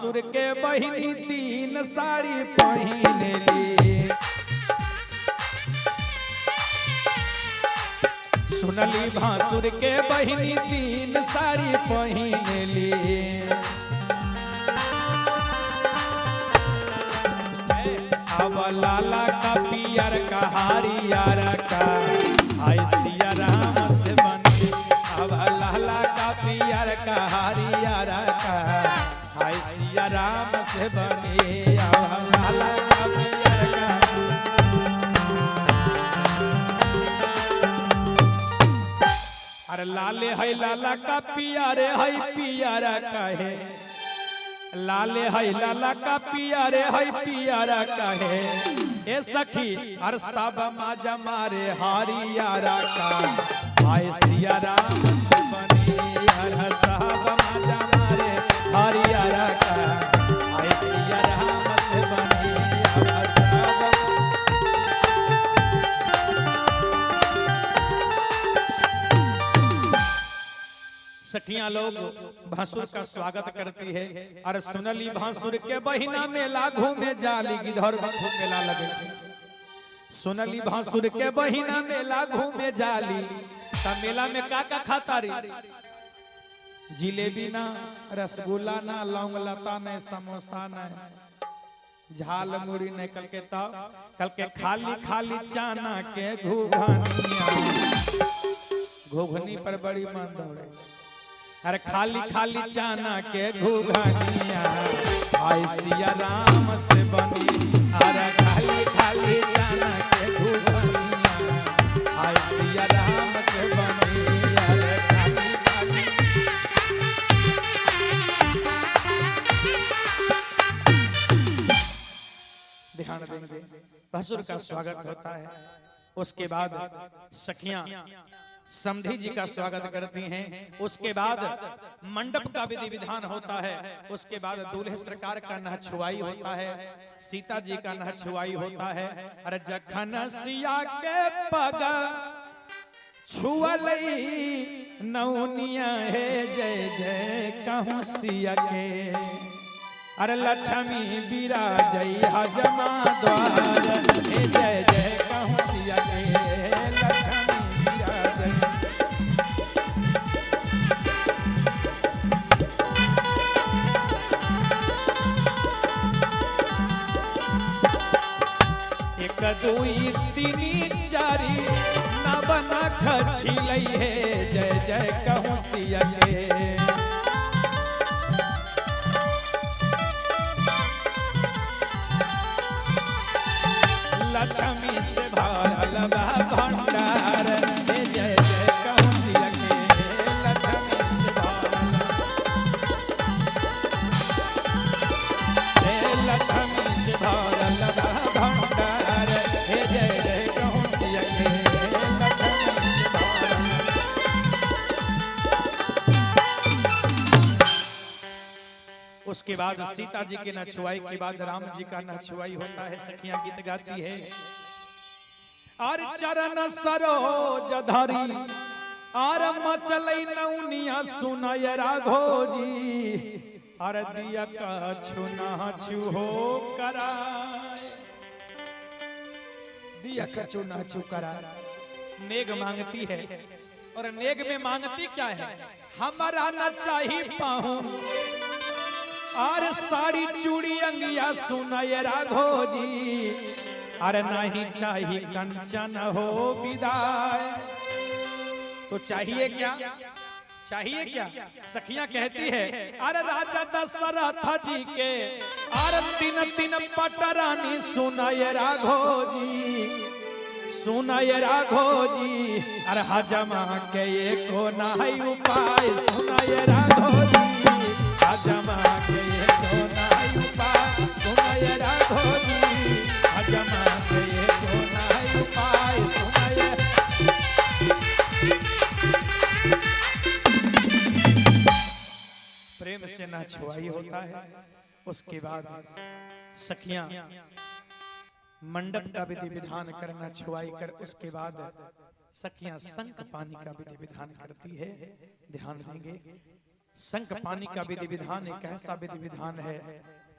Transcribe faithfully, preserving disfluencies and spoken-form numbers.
भासुर के बहिनी तीन साड़ी पहने ली। सुनली भासुर के बहिनी तीन साड़ी पहने ली। अब लाला का पियर का हरियर का आई सिया राम से बनी। अब लाला का पियर का हरियर का आई सिया राम से बनी। अब लाला का पियर का अरे लाले है लाला का पियारे है पियारा का है। लाले है लाला का पियारे है पियारा का है। ए सखी हर सब माजा मारे हरियारा का आय सिया राम से बनी। हर सब माजा मारे हरियारा का आय सिया राम से बनी। हर सब सखियां लोग भासुर का स्वागत करती है। अरे सुनली भासुर के बहिना मेला घूमे जाली। गिधर मेला लगे सुनली भासुर के बहिना मेला घूमे जाली। त मेला में का का खाता रे? जिलेबी ना, रसगुल्ला ना, लौंग लता नहीं, समोसा नहीं, झाल मुड़ी नहीं, कल के तब कल के खाली खाली चाना के घुघनिया। घुघनी पर बड़ी मन दौड़े। अरे खाली खाली चाना के घुघनिया आई सिया राम से बनी। अरे खाली खाली चाना के घुघनिया आई सिया राम से बनी। अरे खाली खाली ध्यान देंगे भासुर का स्वागत होता है। उसके बाद सखियां समधी जी का स्वागत करती हैं। उसके बाद मंडप का विधि विधान होता है। उसके बाद दूल्हे सरकार का नहछुआई होता है। सीता जी का नहछुआई होता है। अरे जखन सिया के पग छुअलई नौनिया है जय जय कहूँ सिया के। अरे लक्ष्मी बिराजई हजमा द्वार हे जय जय कहूँ सिया के। दुई तीनी चारी नवन खिलई है जय जय कहूँ सिया के। लक्ष्मी से भरल बा भंडार हे जय जय कहूँ सिया के। लक्ष्मी से भरल हे लक्ष्मी से भरल बा भंडार हे जय जय कहूँ सिया के। उसके बाद सीता जी के नछुआई के बाद राम जी का नछुआई होता है। सखियां गीत गाती है। और चरण सरोज धरी और मचलई नौनिया सुनय राघो जी। और दिया का छुना छुहो कराय। दिया का छुना छु कराय। नेग मांगती है और नेग में मांगती क्या है? हमारा न चाहिए पाहुन और साड़ी चूड़ी अंगिया सुनय राघो जी। अरे नहीं चाहिए कंचन हो विदाय। तो चाहिए क्या? चाहिए क्या? सखियां कहती है अरे राजा दशरथ जी के अरे तीन तीन पटरानी सुनय राघो जी। सुनय राघो जी अरे हजमा के एको नहीं उपाय सुनय राघो जी। हजमा के एको नहीं उपाय सुनय राघो जी। हजमा के एको नहीं उपाय सुनय। प्रेम से नछुआई होता है। उसके बाद सखियां मंडप का विधि विधान करना छुआई कर उसके बाद सखियां शंख पानी का विधि विधान करती है। ध्यान देंगे शंख पानी का विधि विधान एक ऐसा विधि विधान है